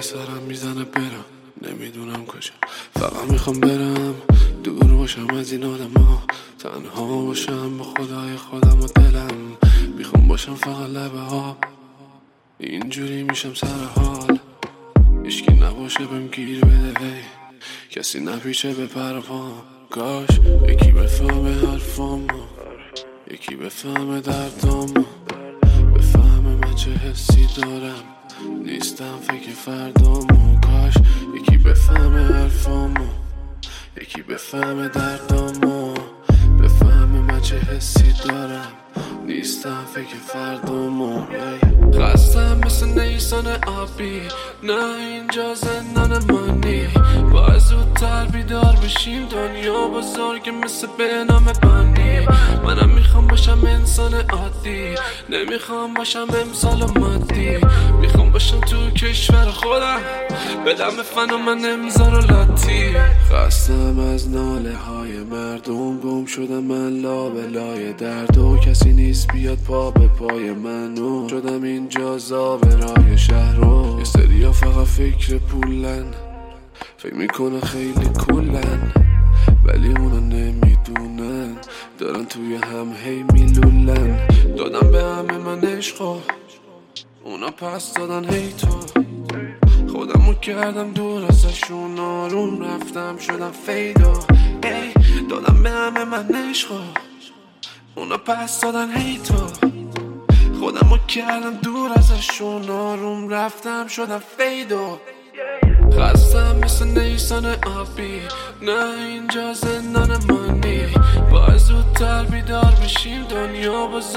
سرم میزنه برم، نمیدونم کجا. فقط میخوام برم دور باشم از این آدما، تنها باشم با خدای خودم و دلم. میخوام باشم فقط لبه ها، اینجوری میشم سر حال. هیچکی نباشه بهم گیر بده، هی کسی نپیچه به پرپام. کاش یکی بفهمه حرفامو، یکی بفهمه دردامو، بفهمه من چه حسی دارم، نیستم فکر فردامو. کاش یکی بفهمه حرفامو، یکی بفهمه دردامو، بفهمه من چه حسی دارم، نیستم فکر فردامو. خستم مثل نیسان آبی، نه اینجا زندان مانی. باید زودتر بیدار بشیم، دنیا بزرگه مثل به نام بانی. منم میخوام باشم انسان عادی، نمیخوام باشم امسال و مادی. میخوام باشم تو کشور خودم، بدم به فن و من امزار و لاتی. خستم از ناله های مردم، گم شدم من لابلای درد و کسی نیست بیاد پا به پای منو. شدم اینجا زاورای شهر رو، یه سریا فقط فکر پولن، فکر میکنه خیلی کولن، ولی اونا نمیدونن دارن توی هم هی میلولن. دادم به همه من عشقو، اونا پس دادن هی تو. خودمو کردم دور ازشون، آروم رفتم شدم فیدو. دادم به همه من عشقو، اونا پس دادن هی تو. خودمو کردم دور ازشون، آروم رفتم شدم فیدو. خستم مثل نیسان آبی، نه اینجا زندان مانی. باید زودتر بیدار بشیم، دنیا بزرگ